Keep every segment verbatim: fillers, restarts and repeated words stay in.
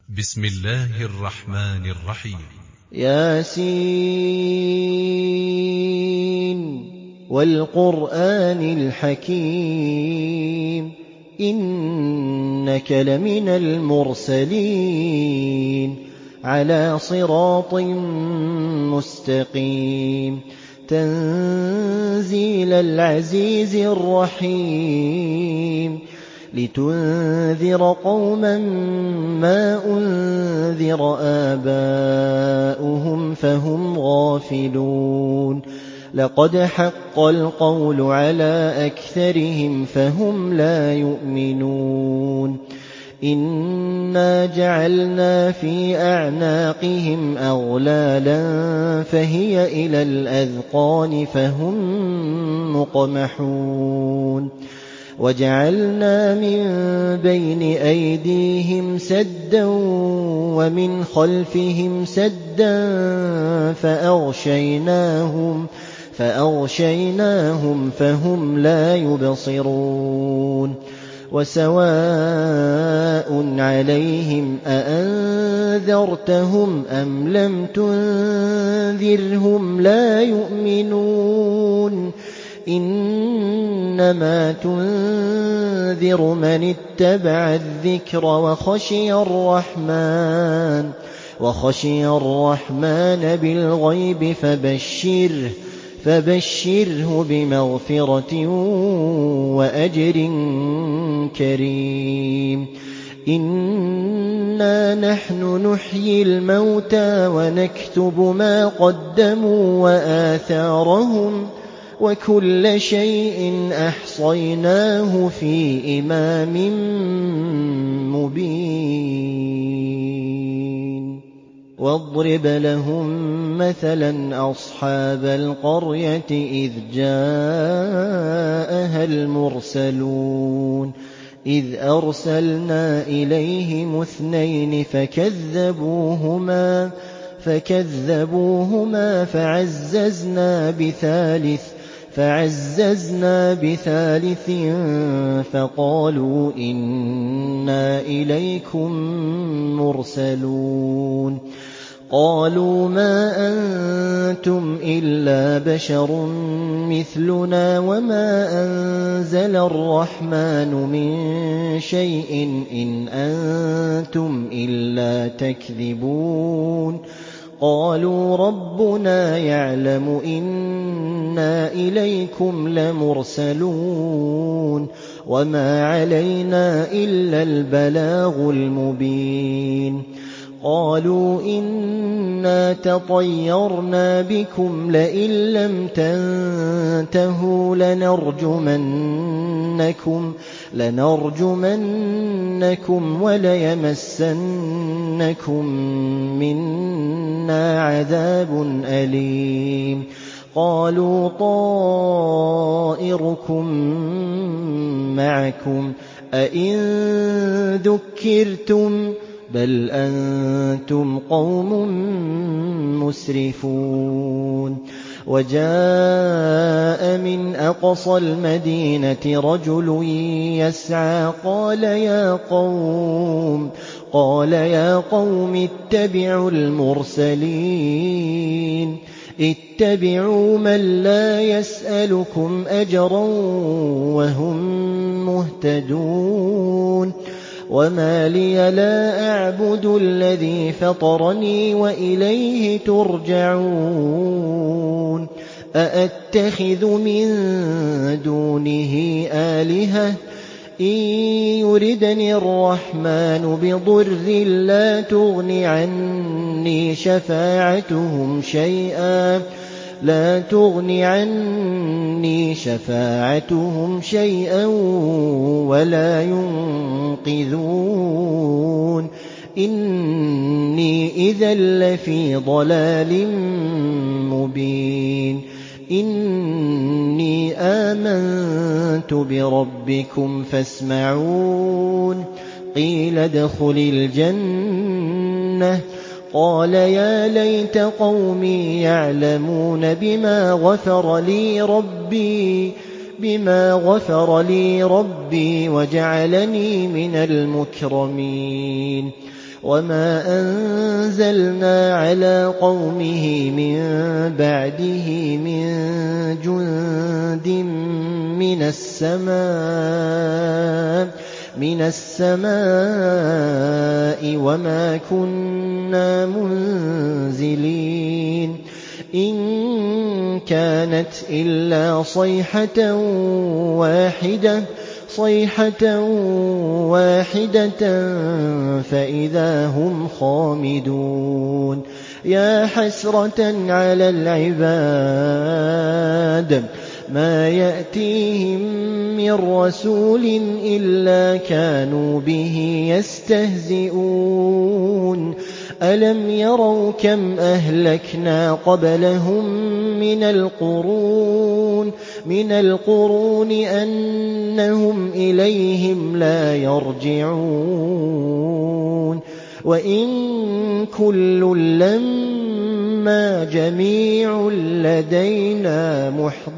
بسم الله الرحمن الرحيم. ياسين والقرآن الحكيم إنك لمن المرسلين على صراط مستقيم تنزيل العزيز الرحيم لتنذر قوما ما أنذر آباؤهم فهم غافلون لقد حق القول على أكثرهم فهم لا يؤمنون إنا جعلنا في أعناقهم أغلالا فهي إلى الأذقان فهم مقمحون وجعلنا من بين أيديهم سدا ومن خلفهم سدا فأغشيناهم فأغشيناهم فهم لا يبصرون وسواء عليهم أأنذرتهم أم لم تنذرهم لا يؤمنون إنما تنذر من اتبع الذكر وخشي الرحمن وخشي الرحمن بالغيب فبشره فبشره بمغفرة وأجر كريم إنا نحن نحيي الموتى ونكتب ما قدموا وآثارهم وكل شيء أحصيناه في إمام مبين واضرب لهم مثلا أصحاب القرية إذ جاءها المرسلون إذ أرسلنا إليهم اثنين فكذبوهما فكذبوهما فعززنا بثالث فعززنا بثالث فقالوا إنا إليكم مرسلون قالوا ما أنتم إلا بشر مثلنا وما أنزل الرحمن من شيء إن أنتم إلا تكذبون قالوا ربنا يعلم إنا إليكم لمرسلون وما علينا إلا البلاغ المبين قالوا إنا تطيرنا بكم لئن لم تنتهوا لنرجمنكم لنرجمنكم وليمسنكم منا عذاب أليم قالوا طائركم معكم أئن ذكرتم بل أنتم قوم مسرفون وجاء من أقصى المدينة رجل يسعى قال يا قوم قال يا قوم اتبعوا المرسلين اتبعوا من لا يسألكم أجرا وهم مهتدون وما لي لا أعبد الذي فطرني وإليه ترجعون أأتخذ من دونه آلهة إن يردني الرحمن بضر لا تغن عني شفاعتهم شيئا لا تغن عني شفاعتهم شيئا ولا ينقذون إني إذا لفي ضلال مبين إني آمنت بربكم فاسمعون قيل ادخل الجنة قال يا ليت قومي يعلمون بما غفر لي ربي بما غفر لي ربي وجعلني من المكرمين وَمَا أَنزَلْنَا عَلَىٰ قَوْمِهِ مِن بَعْدِهِ مِن جُندٍ مِّنَ السَّمَاءِ مِنَ السَّمَاءِ وَمَا كُنَّا مُنزِلِينَ إِن كَانَتْ إِلَّا صَيْحَةً وَاحِدَةً صَيْحَةً وَاحِدَةً فَإِذَا هُمْ خَامِدُونَ يَا حَسْرَةً عَلَى الْعِبَادِ مَا يَأْتِيهِم مِّن رَّسُولٍ إِلَّا كَانُوا بِهِ يَسْتَهْزِئُونَ أَلَمْ يَرَوْا كَمْ أَهْلَكْنَا قَبْلَهُم مِّنَ الْقُرُونِ مِنَ الْقُرُونِ أَنَّهُمْ إِلَيْهِمْ لَا يَرْجِعُونَ وَإِن كُلٌّ لَّمَّا جَمِيعٌ لَّدَيْنَا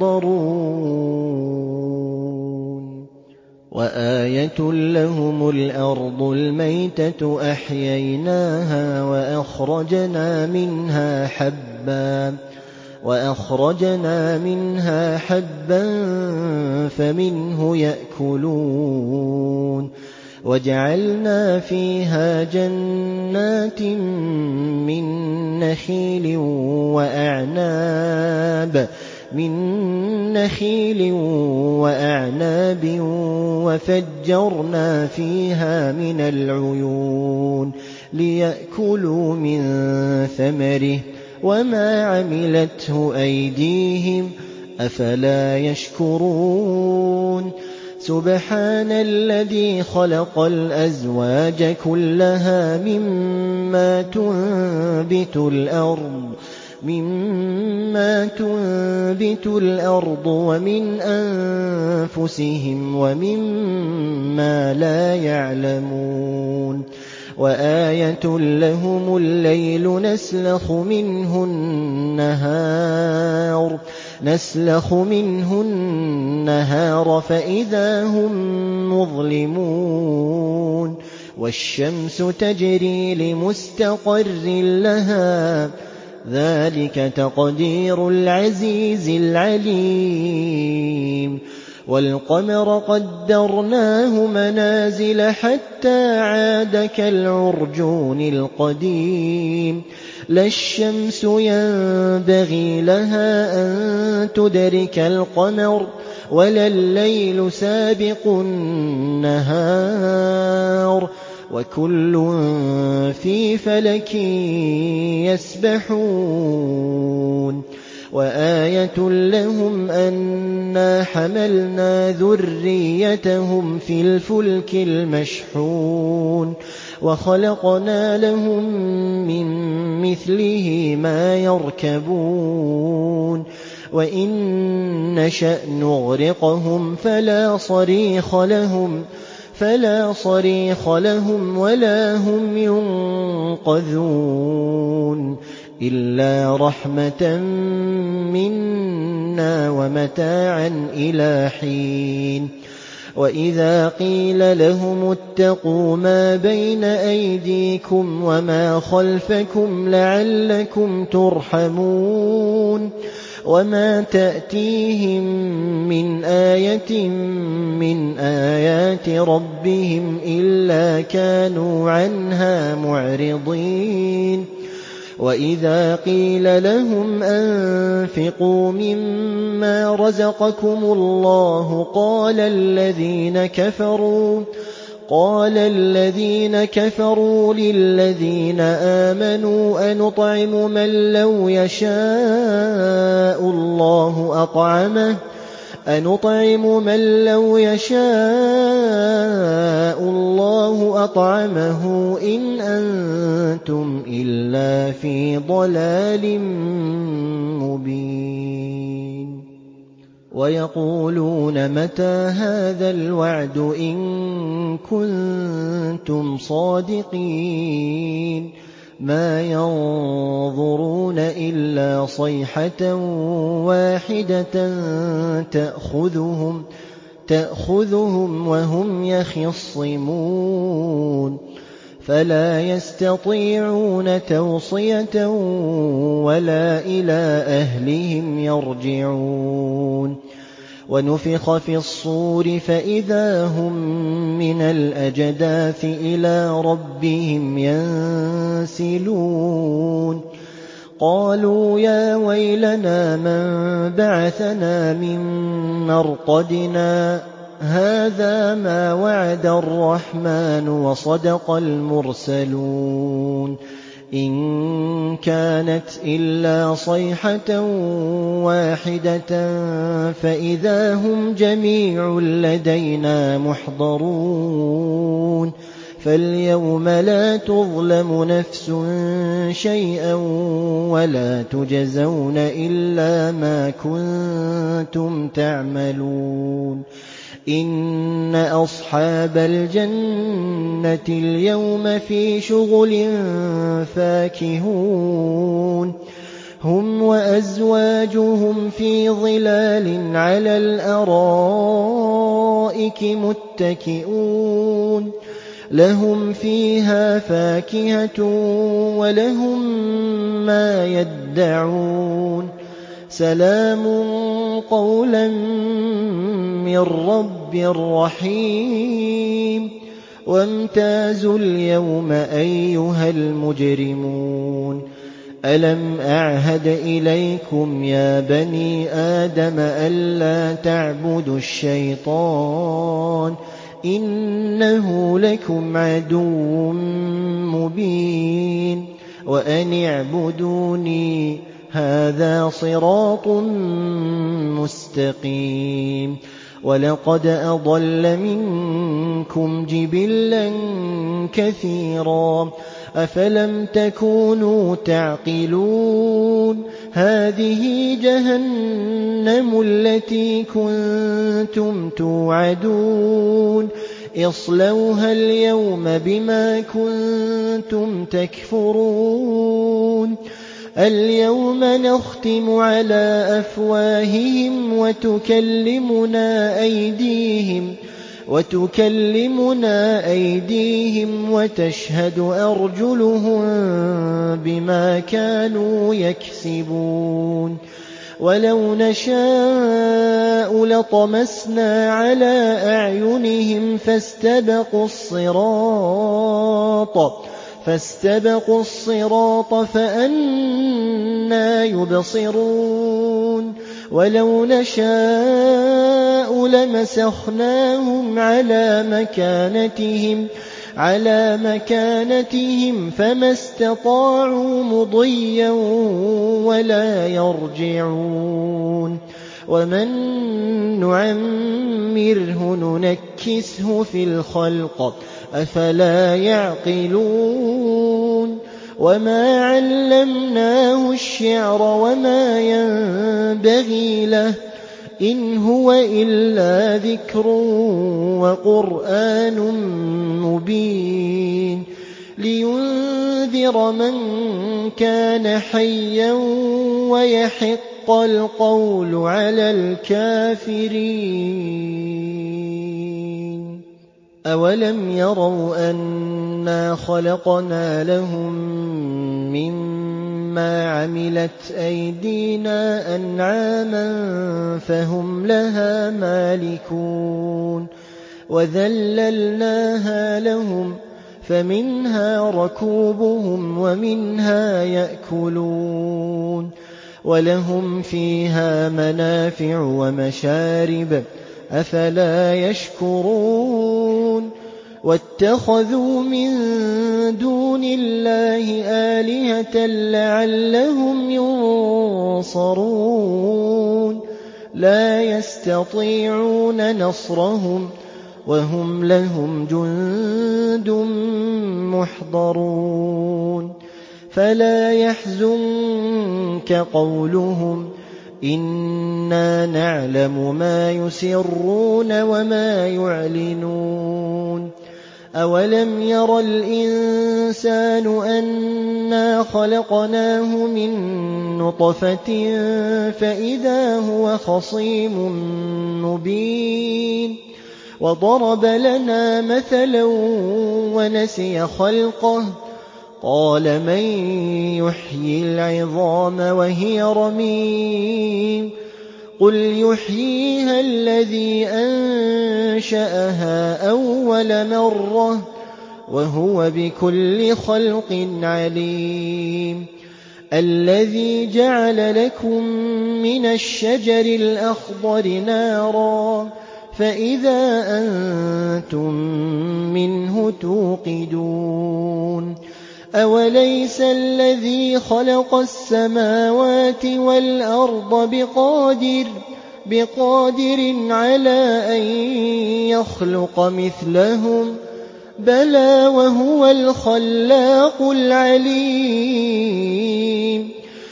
مُحْضَرُونَ وَآيَةٌ لَّهُمُ الْأَرْضُ الْمَيْتَةُ أَحْيَيْنَاهَا وَأَخْرَجْنَا مِنْهَا حَبًّا وَأَخْرَجْنَا مِنْهَا حَبًّا فَمِنْهُ يَأْكُلُونَ وَجَعَلْنَا فِيهَا جَنَّاتٍ مِّن نَّخِيلٍ وَأَعْنَابٍ مِّن نَّخِيلٍ وَأَعْنَابٍ وَفَجَّرْنَا فِيهَا مِنَ الْعُيُونِ لِيَأْكُلُوا مِن ثَمَرِهِ وَمَا عَمِلَتْهُ أَيْدِيهِمْ أَفَلَا يَشْكُرُونَ سُبْحَانَ الَّذِي خَلَقَ الْأَزْوَاجَ كُلَّهَا مِمَّا تُنبِتُ الْأَرْضُ مِمَّا تُنبِتُ الْأَرْضُ وَمِنْ أَنفُسِهِمْ وَمِمَّا لَا يَعْلَمُونَ وَآيَةٌ لَّهُمُ اللَّيْلُ نَسْلَخُ مِنْهُ النَّهَارَ نَسْلَخُ مِنْهُ النَّهَارَ فَإِذَا هُمْ مُظْلِمُونَ وَالشَّمْسُ تَجْرِي لِمُسْتَقَرٍّ لَّهَا ذَلِكَ تَقْدِيرُ الْعَزِيزِ الْعَلِيمِ وَالْقَمَرَ قَدَّرْنَاهُ مَنَازِلَ حَتَّىٰ عَادَ كَالْعُرْجُونِ الْقَدِيمِ لَا الشَّمْسُ يَنبَغِي لَهَا أَن تُدْرِكَ الْقَمَرَ وَلَا اللَّيْلُ سَابِقُ النَّهَارِ وَكُلٌّ فِي فَلَكٍ يَسْبَحُونَ وَآيَةٌ لَّهُمْ أَنَّا حَمَلْنَا ذُرِّيَّتَهُمْ فِي الْفُلْكِ الْمَشْحُونِ وَخَلَقْنَا لَهُم مِّن مِّثْلِهِ مَا يَرْكَبُونَ وَإِن نَّشَأْ نُغْرِقْهُمْ فَلَا صَرِيخَ لَهُمْ فَلَا صَرِيخَ لَهُمْ وَلَا هُمْ يُنقَذُونَ إِلَّا رَحْمَةً مِّنَّا وَمَتَاعًا إِلَىٰ حِينٍ وَإِذَا قِيلَ لَهُمُ اتَّقُوا مَا بَيْنَ أَيْدِيكُمْ وَمَا خَلْفَكُمْ لَعَلَّكُمْ تُرْحَمُونَ وَمَا تَأْتِيهِم مِّنْ آيَةٍ مِّنْ آيَاتِ رَبِّهِمْ إِلَّا كَانُوا عَنْهَا مُعْرِضِينَ وَإِذَا قِيلَ لَهُمْ أَنفِقُوا مِمَّا رَزَقَكُمُ اللَّهُ قَالَ الَّذِينَ كَفَرُوا قَالَ الَّذِينَ كَفَرُوا لِلَّذِينَ آمَنُوا أَنُطْعِمُ مَن لَّوْ يَشَاءُ اللَّهُ أَطْعَمَهُ أَنُطْعِمُ مَن لَّوْ يَشَاءُ اللَّهُ أَطْعَمَهُ إِنْ أَنتُمْ إِلَّا فِي ضَلَالٍ مُّبِينٍ وَيَقُولُونَ مَتَىٰ هَٰذَا الْوَعْدُ إِن كُنتُمْ صَادِقِينَ مَا يَنظُرُونَ إِلَّا صَيْحَةً وَاحِدَةً تَأْخُذُهُمْ تَأْخُذُهُمْ وَهُمْ يَخِصِّمُونَ فلا يستطيعون توصية ولا إلى أهلهم يرجعون ونفخ في الصور فإذا هم من الأجداث إلى ربهم ينسلون قالوا يا ويلنا من بعثنا من مرقدنا هذا ما وعد الرحمن وصدق المرسلون إن كانت إلا صيحة واحدة فإذا هم جميع لدينا محضرون فاليوم لا تظلم نفس شيئا ولا تجزون إلا ما كنتم تعملون إن أصحاب الجنة اليوم في شغل فاكهون هم وأزواجهم في ظلال على الأرائك متكئون لهم فيها فاكهة ولهم ما يدعون سلام قولا من رب رحيم وامتازوا اليوم أيها المجرمون ألم أعهد إليكم يا بني آدم ألا تعبدوا الشيطان إنه لكم عدو مبين وأن اعبدوني هذا صراط مستقيم ولقد أضل منكم جبلا كثيرا أفلم تكونوا تعقلون هذه جهنم التي كنتم توعدون اصلوها اليوم بما كنتم تكفرون اليوم نختم على أفواههم وتكلمنا أيديهم وتكلمنا أيديهم وتشهد أرجلهم بما كانوا يكسبون ولو نشاء لطمسنا على أعينهم فاستبقوا الصراط فاستبقوا الصراط فأنى يبصرون ولو نشاء لمسخناهم على مكانتهم على مكانتهم فما استطاعوا مضيا ولا يرجعون ومن نعمره ننكسه في الخلق أفلا يعقلون وما علمناه الشعر وما ينبغي له إن هو إلا ذكر وقرآن مبين لينذر من كان حيا ويحق القول على الكافرين أولم يروا أنا خلقنا لهم مما عملت أيدينا أنعاما فهم لها مالكون وذللناها لهم فمنها ركوبهم ومنها يأكلون ولهم فيها منافع ومشارب أفلا يشكرون واتخذوا من دون الله آلهة لعلهم ينصرون لا يستطيعون نصرهم وهم لهم جند محضرون فلا يحزنك قولهم إنا نعلم ما يسرون وما يعلنون أولم ير الإنسان أنا خلقناه من نطفة فإذا هو خصيم مبين وضرب لنا مثلا ونسي خلقه قال من يحيي العظام وهي رميم قل يحييها الذي أنشأها أول مرة وهو بكل خلق عليم الذي جعل لكم من الشجر الأخضر نارا فإذا أنتم منه توقدون أوليس الذي خلق السماوات والأرض بقادر بقادر على أن يخلق مثلهم بلى وهو الخلاق العليم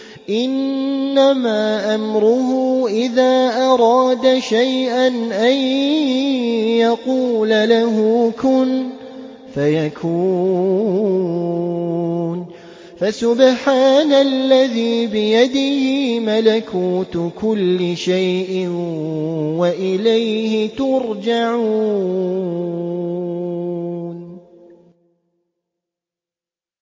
إنما أمره إذا أراد شيئا أن يقول له كن فيكون فسبحان الذي بيده ملكوت كل شيء وإليه ترجعون